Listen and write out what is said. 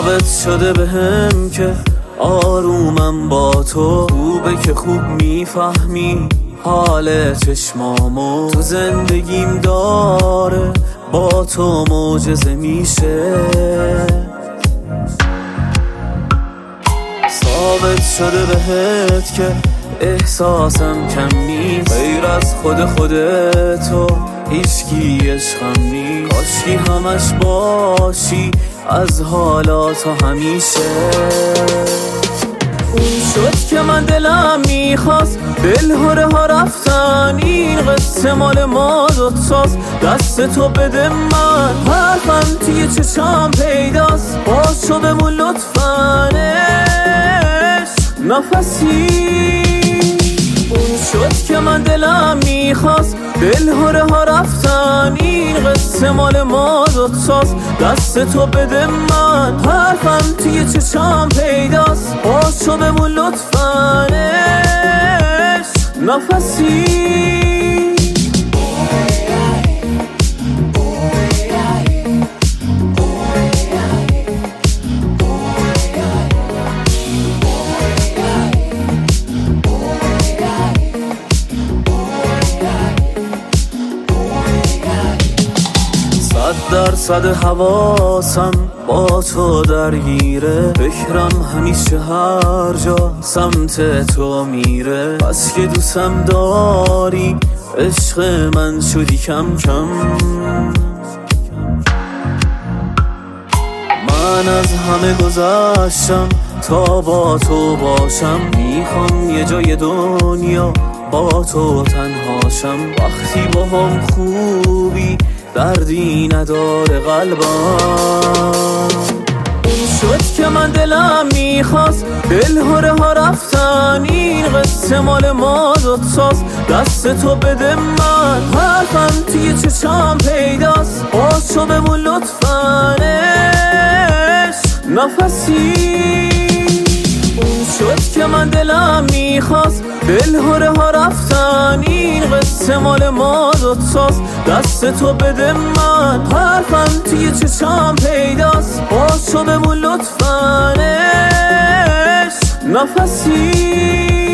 ثابت شده بهم که آرومم با تو. خوبه که خوب میفهمی حال چشمامو، تو زندگیم داره با تو معجزه میشه. ثابت شده بهت که احساسم کم نیست، غیر از خودتو هیچکی عشقم نیست. کاشکی همش باشی از حالات همیشه. اون شد که من دلم میخواست، دلهره ها رفتن، این قصه مال ما دوتاست. دست تو بده من، حرفم توی چشم پیداست. باز شو بمون لطفاً نفسی. اون شد که من دلم میخواست، دلهره ها رفتن، این قصه مال ما دوتاست. دست تو بده من، حرفم توی چشم پیداست. باز شو بمون لطفاً نفسی. درصد حواسم با تو درگیره، فکرم همیشه هر جا سمت تو میره. بس که دوستم داری عشق من شدی کم کم. من از همه گذشتم تا با تو باشم، میخوام یه جای دنیا با تو تنهاشم. وقتی با هم خوبی دردی نداره قلبم. اون شد که من دلم میخواست، دلهره ها رفتن، این قصه مال ما دوتاست. دست تو بده من، حرفم توی چشم پیداست. باز شو بمون لطفاً نفسی. اون شد که من دلم میخواست، دلهره ها رفتن، این قصه مال ما دوتاست. دست تو بده من، حرفم توی چشم پیداست. باز شو بمون لطفاً نفسی.